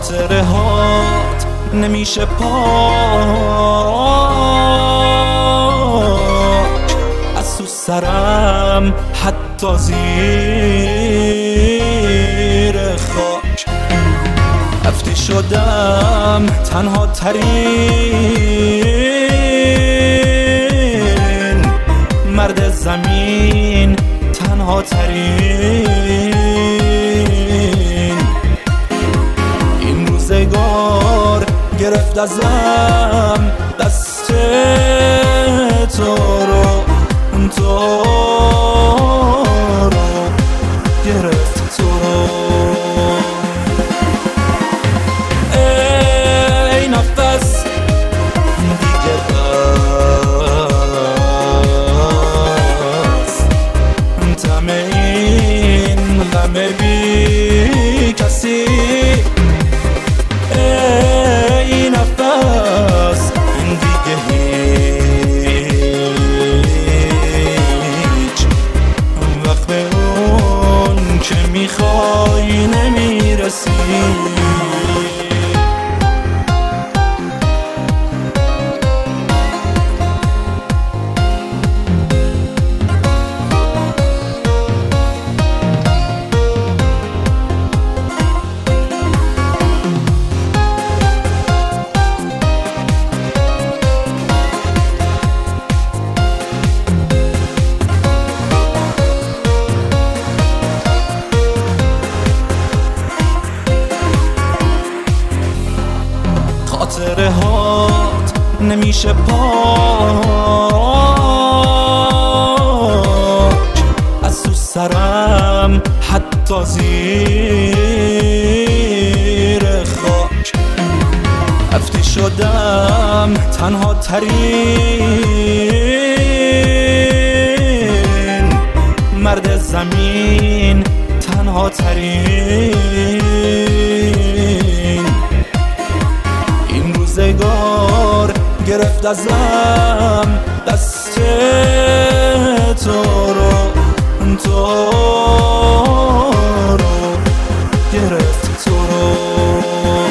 خاطره هات نمیشه پاک از تو سرم حتی زیر خاک. رفتی شدم تنها ترین مرد زمین، تنها ترین. این روزگار گرفت ازم دست تو رو گرفت تو رو. ای نفس دیگه بس، تم این غم بی کسی. ای نفس دیگه هیچ وقت به اون که میخوای نمیرسی. خاطره هات نمیشه پاک از تو سرم حتی زیر خاک. رفتی شدم تنها ترین مرد زمین، تنها ترین. روزگار گرفت ازم دست تو رو گرفت تو رو.